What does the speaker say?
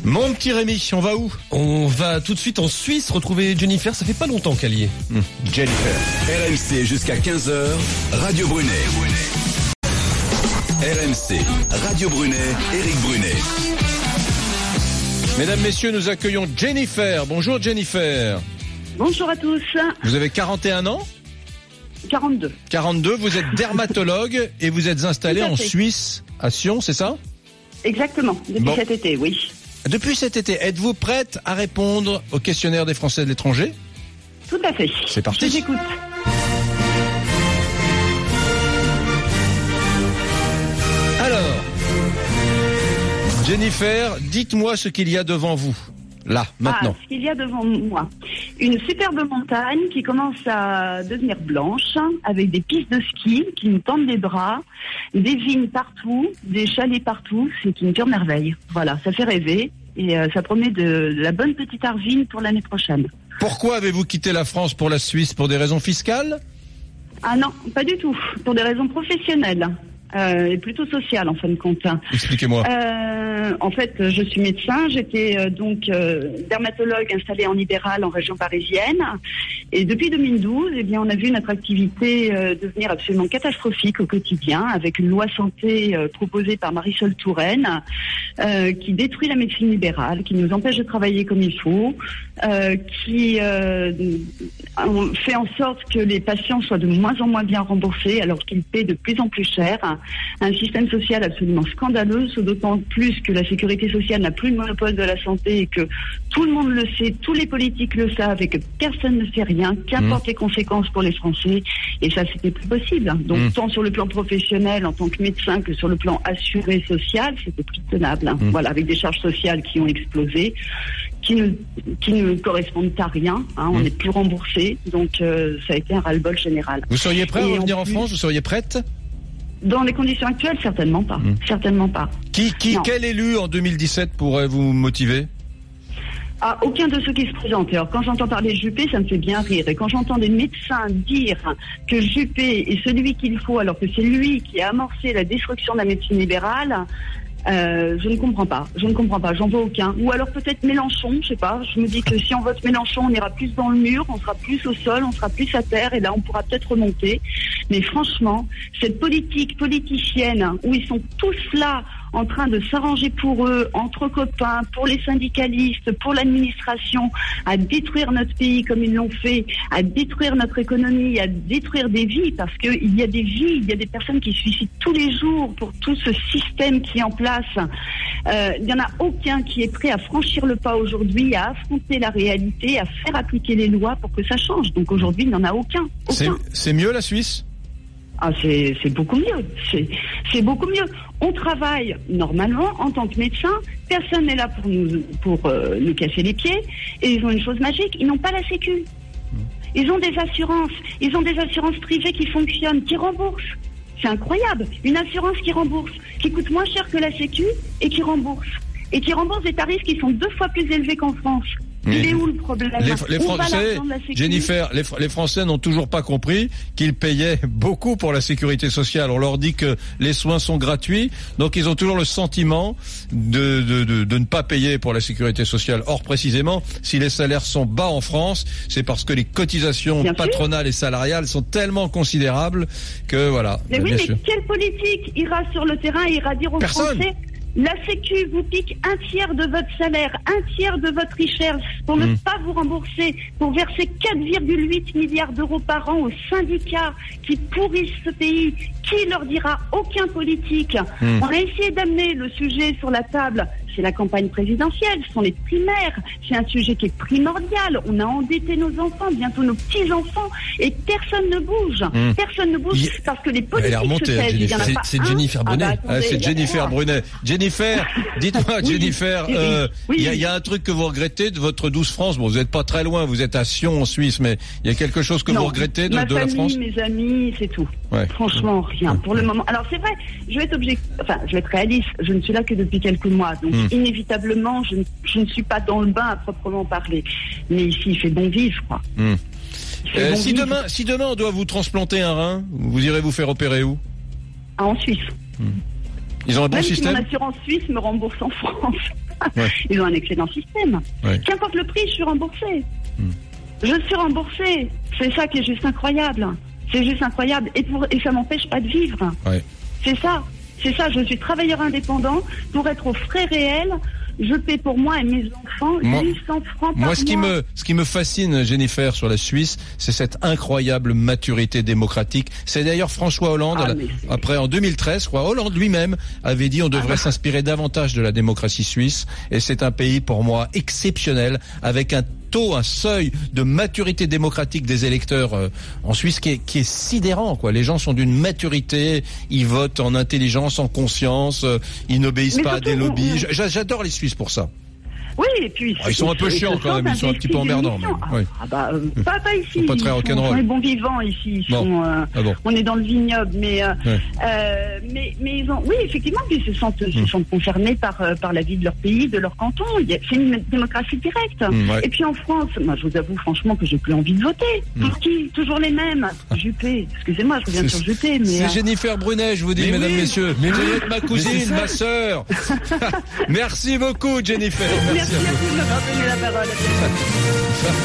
Mon petit Rémi, on va où? On va tout de suite en Suisse retrouver Jennifer, ça fait pas longtemps qu'elle y est. Jennifer. RMC jusqu'à 15h, Radio Brunet. RMC, Radio Brunet, Éric Brunet. Mesdames, messieurs, nous accueillons Jennifer. Bonjour Jennifer. Bonjour à tous. Vous avez 41 ans? 42. 42, vous êtes dermatologue et vous êtes installé en Suisse, à Sion, c'est ça? Exactement, depuis cet été, oui. Depuis cet été, êtes-vous prête à répondre au questionnaire des Français de l'étranger? Tout à fait. C'est parti. Je vous écoute. Alors, Jennifer, dites-moi ce qu'il y a devant vous. Là, maintenant. Ce qu'il y a devant moi. Une superbe montagne qui commence à devenir blanche, avec des pistes de ski qui nous tendent les bras, des vignes partout, des chalets partout. C'est une pure merveille. Voilà, ça fait rêver et ça promet de la bonne petite argile pour l'année prochaine. Pourquoi avez-vous quitté la France pour la Suisse? Pour des raisons fiscales? Ah non, pas du tout. Pour des raisons professionnelles. Et plutôt sociales en fin de compte. Expliquez-moi. En fait, je suis médecin. J'étais dermatologue installée en libéral en région parisienne. Et depuis 2012, on a vu notre activité devenir absolument catastrophique au quotidien, avec une loi santé proposée par Marisol Touraine, qui détruit la médecine libérale, qui nous empêche de travailler comme il faut, qui fait en sorte que les patients soient de moins en moins bien remboursés, alors qu'ils paient de plus en plus cher. Un système social absolument scandaleux, d'autant plus que la sécurité sociale n'a plus le monopole de la santé et que tout le monde le sait, tous les politiques le savent et que personne ne fait rien, qu'importe les conséquences pour les Français. Et ça, c'était plus possible. Donc, tant sur le plan professionnel en tant que médecin que sur le plan assuré social, c'était plus tenable. Voilà, avec des charges sociales qui ont explosé, qui ne correspondent à rien. On n'est plus remboursé. Donc, ça a été un ras-le-bol général. Vous seriez prêt à revenir en France? Vous seriez prête? Dans les conditions actuelles, certainement pas. Certainement pas. Quel élu en 2017 pourrait vous motiver? Aucun de ceux qui se présentent. Alors, quand j'entends parler de Juppé, ça me fait bien rire. Et quand j'entends des médecins dire que Juppé est celui qu'il faut, alors que c'est lui qui a amorcé la destruction de la médecine libérale, je ne comprends pas. J'en vois aucun. Ou alors peut-être Mélenchon, je sais pas. Je me dis que si on vote Mélenchon, on ira plus dans le mur, on sera plus au sol, on sera plus à terre, et là on pourra peut-être remonter. Mais franchement, cette politicienne où ils sont tous là en train de s'arranger pour eux, entre copains, pour les syndicalistes, pour l'administration, à détruire notre pays comme ils l'ont fait, à détruire notre économie, à détruire des vies, parce qu'il y a des vies, il y a des personnes qui se suicident tous les jours pour tout ce système qui est en place. Il n'y en a aucun qui est prêt à franchir le pas aujourd'hui, à affronter la réalité, à faire appliquer les lois pour que ça change. Donc aujourd'hui, il n'y en a aucun. C'est mieux la Suisse? C'est beaucoup mieux. C'est beaucoup mieux. On travaille normalement en tant que médecin. Personne n'est là pour nous casser les pieds. Et ils ont une chose magique, ils n'ont pas la sécu. Ils ont des assurances. Ils ont des assurances privées qui fonctionnent, qui remboursent. C'est incroyable. Une assurance qui rembourse, qui coûte moins cher que la sécu et qui rembourse. Et qui rembourse des tarifs qui sont 2 fois plus élevés qu'en France. Il est où le problème? Les Français, Jennifer, les Français n'ont toujours pas compris qu'ils payaient beaucoup pour la sécurité sociale. On leur dit que les soins sont gratuits, donc ils ont toujours le sentiment de ne pas payer pour la sécurité sociale. Or, précisément, si les salaires sont bas en France, c'est parce que les cotisations patronales et salariales sont tellement considérables que voilà. Mais quelle politique ira sur le terrain et ira dire aux Français? La Sécu vous pique 1/3 de votre salaire, 1/3 de votre richesse pour ne pas vous rembourser, pour verser 4,8 milliards d'euros par an aux syndicats qui pourrissent ce pays. Qui leur dira? Aucun politique. On a essayé d'amener le sujet sur la table. C'est la campagne présidentielle, ce sont les primaires. C'est un sujet qui est primordial. On a endetté nos enfants, bientôt nos petits-enfants, et personne ne bouge. Personne ne bouge parce que les politiques se taisent. Il y en a pas. C'est Jennifer Brunet. C'est Jennifer Brunet. Jennifer, dites-moi, Jennifer, il y a un truc que vous regrettez de votre douce France. Bon, vous n'êtes pas très loin, vous êtes à Sion en Suisse, mais il y a quelque chose que vous regrettez de la France? Mes amis, c'est tout. Ouais. Franchement, rien. Pour le moment. Alors c'est vrai, je vais être réaliste. Je ne suis là que depuis quelques mois, donc inévitablement, je ne suis pas dans le bain à proprement parler. Mais ici, il fait bon vivre, quoi. Si demain on doit vous transplanter un rein, vous irez vous faire opérer où? En Suisse. Ils ont un bon système? Même si mon assurance suisse me rembourse en France. Ouais. Ils ont un excellent système. Ouais. Qu'importe le prix, je suis remboursée. Je suis remboursée. C'est ça qui est juste incroyable. C'est juste incroyable. Et ça m'empêche pas de vivre. Ouais. C'est ça. C'est ça. Je suis travailleur indépendant. Pour être aux frais réels, je paie pour moi et mes enfants 800 francs par mois. Moi, ce qui me fascine, Jennifer, sur la Suisse, c'est cette incroyable maturité démocratique. C'est d'ailleurs François Hollande, après en 2013, je crois, Hollande lui-même avait dit on devrait s'inspirer davantage de la démocratie suisse. Et c'est un pays, pour moi, exceptionnel, avec un seuil de maturité démocratique des électeurs en Suisse qui est sidérant, quoi. Les gens sont d'une maturité, ils votent en intelligence, en conscience, ils n'obéissent pas à des lobbies. J'adore les Suisses pour ça. Oui, et puis... ils sont un peu chiants quand même, ils sont un petit peu emmerdants. Pas ici. Ils sont pas très rock'n'roll. On est bons vivants ici. On est dans le vignoble, mais ils ont... Oui, effectivement, ils se sentent concernés par la vie de leur pays, de leur canton. C'est une démocratie directe. Et puis en France, moi je vous avoue franchement que j'ai plus envie de voter. Pour qui? Toujours les mêmes. Juppé. Excusez-moi, je reviens sur Juppé, mais... C'est Jennifer Brunet, je vous dis, mesdames, messieurs. Vous êtes ma cousine, ma sœur. Merci beaucoup, Jennifer. Merci à vous de m'avoir donné la parole.